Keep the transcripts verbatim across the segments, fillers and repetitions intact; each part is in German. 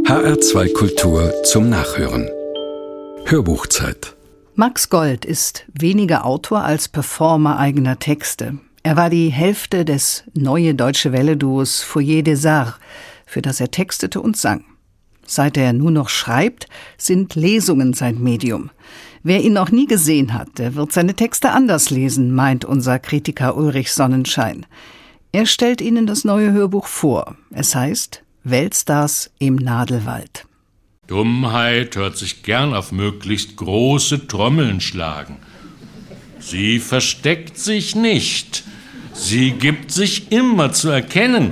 H R zwei Kultur zum Nachhören. Hörbuchzeit. Max Gold ist weniger Autor als Performer eigener Texte. Er war die Hälfte des Neue Deutsche Welle-Duos Foyer des Arts, für das er textete und sang. Seit er nur noch schreibt, sind Lesungen sein Medium. Wer ihn noch nie gesehen hat, der wird seine Texte anders lesen, meint unser Kritiker Ulrich Sonnenschein. Er stellt Ihnen das neue Hörbuch vor. Es heißt Weltstars im Nadelwald. Dummheit hört sich gern auf möglichst große Trommeln schlagen. Sie versteckt sich nicht. Sie gibt sich immer zu erkennen.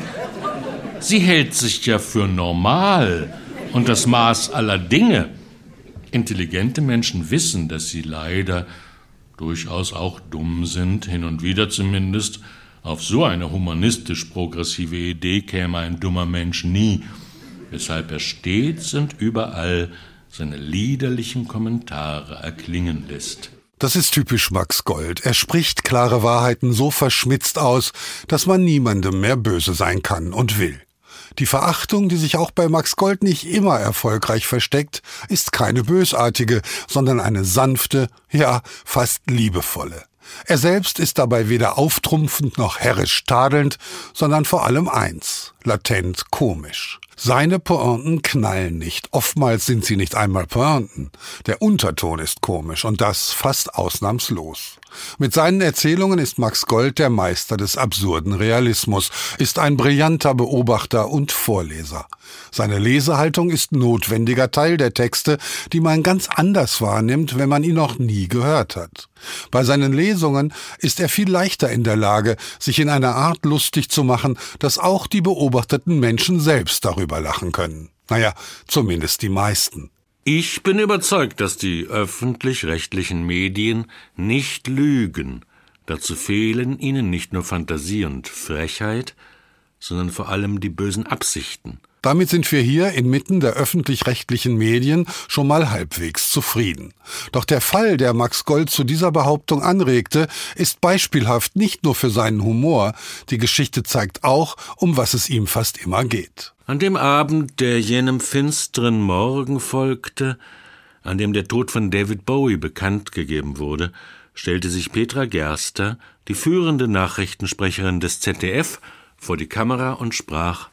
Sie hält sich ja für normal und das Maß aller Dinge. Intelligente Menschen wissen, dass sie leider durchaus auch dumm sind, hin und wieder zumindest. Auf so eine humanistisch-progressive Idee käme ein dummer Mensch nie, weshalb er stets und überall seine liederlichen Kommentare erklingen lässt. Das ist typisch Max Gold. Er spricht klare Wahrheiten so verschmitzt aus, dass man niemandem mehr böse sein kann und will. Die Verachtung, die sich auch bei Max Gold nicht immer erfolgreich versteckt, ist keine bösartige, sondern eine sanfte, ja, fast liebevolle. Er selbst ist dabei weder auftrumpfend noch herrisch tadelnd, sondern vor allem eins, latent komisch. Seine Pointen knallen nicht, oftmals sind sie nicht einmal Pointen. Der Unterton ist komisch und das fast ausnahmslos. Mit seinen Erzählungen ist Max Gold der Meister des absurden Realismus, ist ein brillanter Beobachter und Vorleser. Seine Lesehaltung ist notwendiger Teil der Texte, die man ganz anders wahrnimmt, wenn man ihn noch nie gehört hat. Bei seinen Lesungen ist er viel leichter in der Lage, sich in einer Art lustig zu machen, dass auch die beobachteten Menschen selbst darüber lachen können. Naja, zumindest die meisten. Ich bin überzeugt, dass die öffentlich-rechtlichen Medien nicht lügen. Dazu fehlen ihnen nicht nur Fantasie und Frechheit, sondern vor allem die bösen Absichten. Damit sind wir hier inmitten der öffentlich-rechtlichen Medien schon mal halbwegs zufrieden. Doch der Fall, der Max Gold zu dieser Behauptung anregte, ist beispielhaft nicht nur für seinen Humor. Die Geschichte zeigt auch, um was es ihm fast immer geht. An dem Abend, der jenem finsteren Morgen folgte, an dem der Tod von David Bowie bekannt gegeben wurde, stellte sich Petra Gerster, die führende Nachrichtensprecherin des Z D F, vor die Kamera und sprach: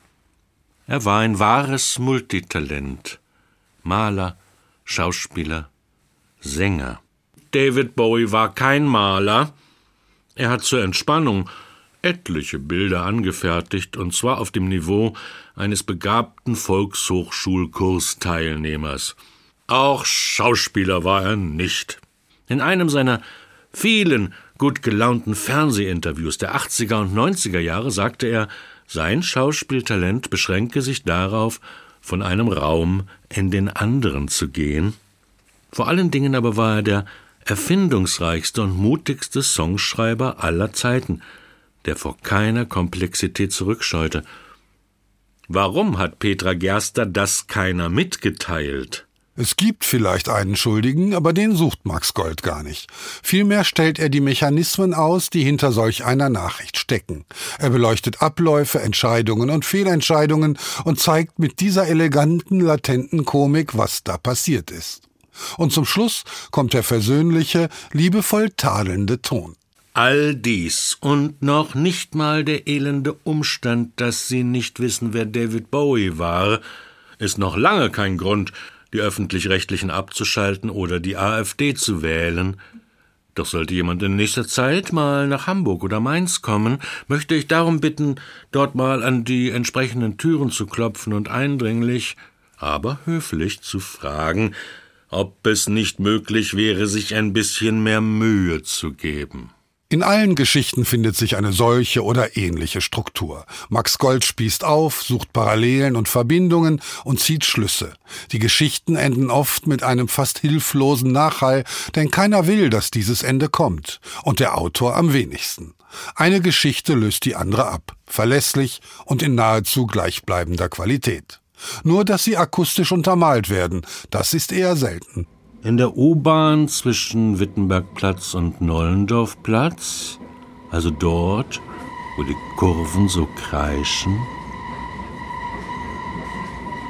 Er war ein wahres Multitalent. Maler, Schauspieler, Sänger. David Bowie war kein Maler. Er hat zur Entspannung etliche Bilder angefertigt, und zwar auf dem Niveau eines begabten Volkshochschulkursteilnehmers. Auch Schauspieler war er nicht. In einem seiner vielen gut gelaunten Fernsehinterviews der achtziger und neunziger Jahre sagte er, sein Schauspieltalent beschränke sich darauf, von einem Raum in den anderen zu gehen. Vor allen Dingen aber war er der erfindungsreichste und mutigste Songschreiber aller Zeiten, der vor keiner Komplexität zurückscheute. Warum hat Petra Gerster das keiner mitgeteilt? Es gibt vielleicht einen Schuldigen, aber den sucht Max Gold gar nicht. Vielmehr stellt er die Mechanismen aus, die hinter solch einer Nachricht stecken. Er beleuchtet Abläufe, Entscheidungen und Fehlentscheidungen und zeigt mit dieser eleganten, latenten Komik, was da passiert ist. Und zum Schluss kommt der versöhnliche, liebevoll tadelnde Ton. All dies und noch nicht mal der elende Umstand, dass Sie nicht wissen, wer David Bowie war, ist noch lange kein Grund, die Öffentlich-Rechtlichen abzuschalten oder die AfD zu wählen. Doch sollte jemand in nächster Zeit mal nach Hamburg oder Mainz kommen, möchte ich darum bitten, dort mal an die entsprechenden Türen zu klopfen und eindringlich, aber höflich zu fragen, ob es nicht möglich wäre, sich ein bisschen mehr Mühe zu geben. In allen Geschichten findet sich eine solche oder ähnliche Struktur. Max Gold spießt auf, sucht Parallelen und Verbindungen und zieht Schlüsse. Die Geschichten enden oft mit einem fast hilflosen Nachhall, denn keiner will, dass dieses Ende kommt. Und der Autor am wenigsten. Eine Geschichte löst die andere ab, verlässlich und in nahezu gleichbleibender Qualität. Nur, dass sie akustisch untermalt werden, das ist eher selten. In der U-Bahn zwischen Wittenbergplatz und Nollendorfplatz, also dort, wo die Kurven so kreischen,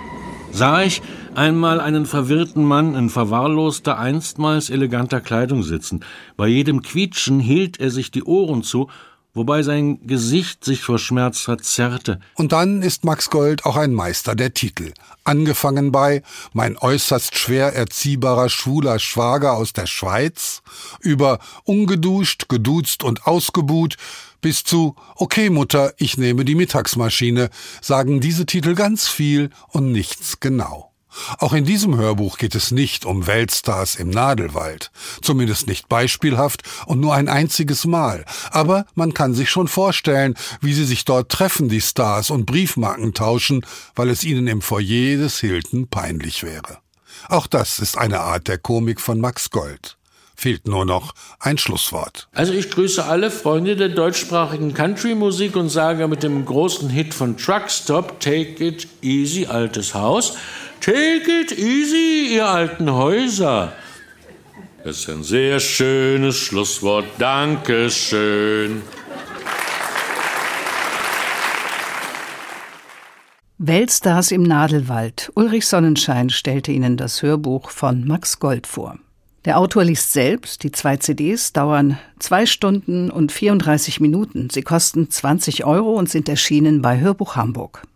sah ich einmal einen verwirrten Mann in verwahrloster, einstmals eleganter Kleidung sitzen. Bei jedem Quietschen hielt er sich die Ohren zu, wobei sein Gesicht sich vor Schmerz verzerrte. Und dann ist Max Gold auch ein Meister der Titel. Angefangen bei »Mein äußerst schwer erziehbarer schwuler Schwager aus der Schweiz«, über »Ungeduscht, geduzt und ausgebuht« bis zu »Okay, Mutter, ich nehme die Mittagsmaschine«, sagen diese Titel ganz viel und nichts genau. Auch in diesem Hörbuch geht es nicht um Weltstars im Nadelwald, zumindest nicht beispielhaft und nur ein einziges Mal. Aber man kann sich schon vorstellen, wie sie sich dort treffen, die Stars, und Briefmarken tauschen, weil es ihnen im Foyer des Hilton peinlich wäre. Auch das ist eine Art der Komik von Max Gold. Fehlt nur noch ein Schlusswort. Also ich grüße alle Freunde der deutschsprachigen Country-Musik und sage mit dem großen Hit von Truckstop, Take It Easy, altes Haus, Take it easy, ihr alten Häuser. Das ist ein sehr schönes Schlusswort. Dankeschön. Weltstars im Nadelwald. Ulrich Sonnenschein stellte Ihnen das Hörbuch von Max Gold vor. Der Autor liest selbst. Die zwei C Ds dauern zwei Stunden und vierunddreißig Minuten. Sie kosten zwanzig Euro und sind erschienen bei Hörbuch Hamburg.